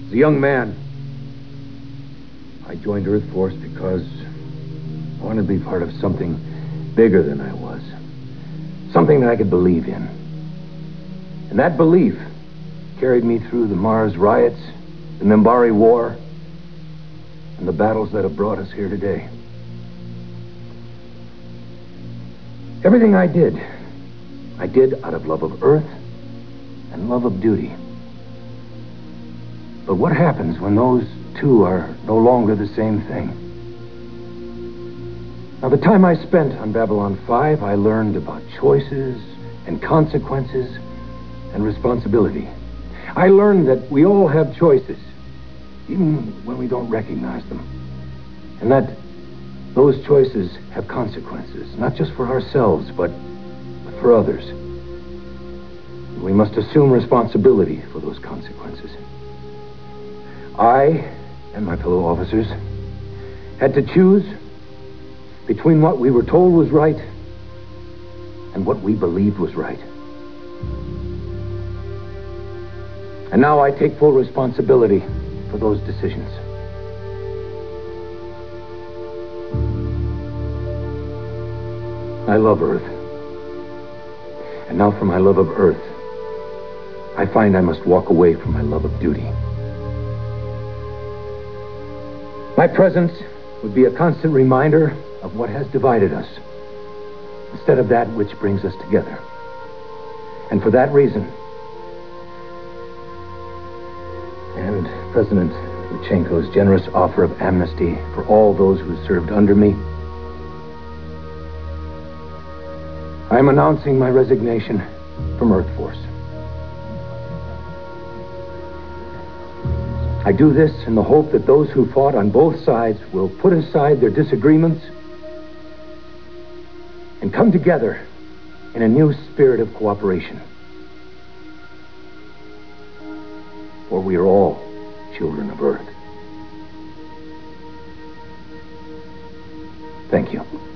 As a young man, I joined Earth Force because I wanted to be part of something bigger than I was. Something that I could believe in. And that belief carried me through the Mars riots, the Minbari War, and the battles that have brought us here today. Everything I did out of love of Earth and love of duty. But what happens when those two are no longer the same thing? Now, the time I spent on Babylon 5, I learned about choices and consequences and responsibility. I learned that we all have choices, even when we don't recognize them. And that those choices have consequences, not just for ourselves, but for others. We must assume responsibility for those consequences. I and my fellow officers had to choose between what we were told was right and what we believed was right. And now I take full responsibility for those decisions. I love Earth. And now for my love of Earth, I find I must walk away from my love of duty. My presence would be a constant reminder of what has divided us, instead of that which brings us together. And for that reason, and President Lutsenko's generous offer of amnesty for all those who served under me, I am announcing my resignation from Earth Force. I do this in the hope that those who fought on both sides will put aside their disagreements and come together in a new spirit of cooperation. For we are all children of Earth. Thank you.